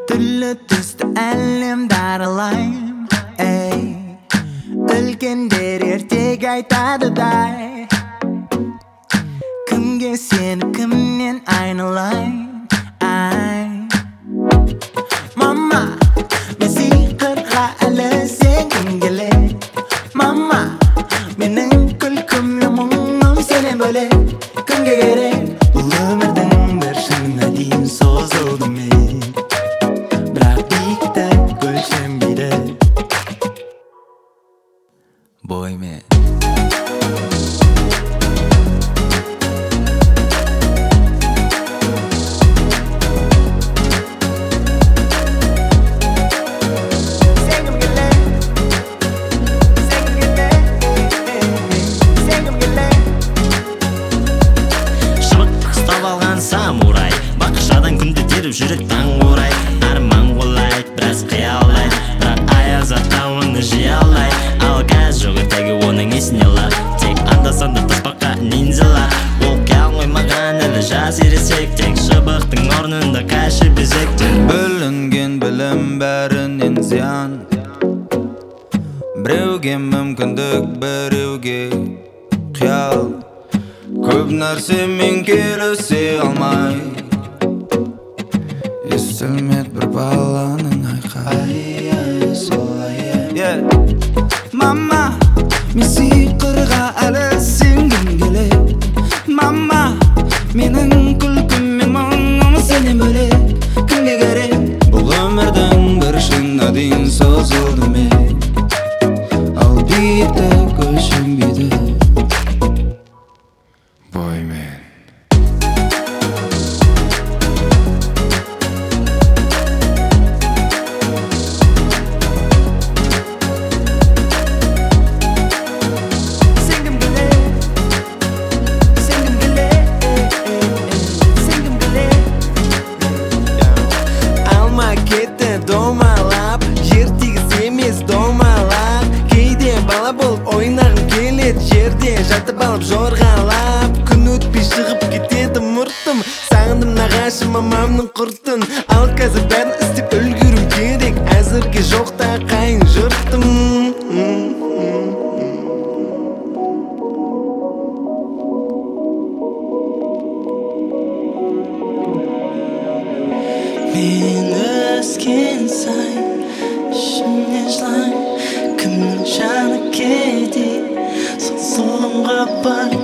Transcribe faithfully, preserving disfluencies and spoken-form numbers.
Түрлі түсті әлемді аралайм, ей. Үлкендер ертег айтады дай, кімге сені кімнен айналайын, ай. Мама, мен сиқырға әлі сенгім келеді. Мама, менің күлкіммен мұңым сенен бөлек. Кімге керек бұл өмірдің бір шыңына дейін созылды мен, бірақ биіктік өлшенбейді боймен. Самурай бақшадан күнде теріп жүрек таң орай, арман қолай, біраз қиялай, бірақ аяз атауыңды жей алай. Ал газ жоқ ертегі оның есіне алар, тек анда-санда таспаққа нинзалар. Ол қиял қоймаған әлі жас ересек, тек шыбықтың орнында қайшы безектер. Бүлінген білім бәрінен зиян, біреуге мүмкіндік, біреуге қиял. Көп нәрсе мен келісе алмай, естілмет бір баланың айқайы солай. Мама, мен сиқырға әлі сенгім келеді. Мама, менің күлкіммен мұңым сенен бөлек. Кімге керек бұл өмірдің бір шыңына дейін созылды мен, ал биіктік өлшенбейді боймен. Сенгім келеді, сенгім келеді, сенгім келеді. Алма кетті домалап, жер тегіс емес домалап. Кейде бала болып ойнағым келеді, жерде жатып алып жорғалап. Күн өтпей шығып кетеді мұртым, сағындым нағашым мамамның құртын. Ал қазір бәрін істеп үлгеру керек, әзірге жоқта қайын жұртым. Мен өскен сайын ішімнен жылаймын, кімнің жаны кейде сол зұлымға бар.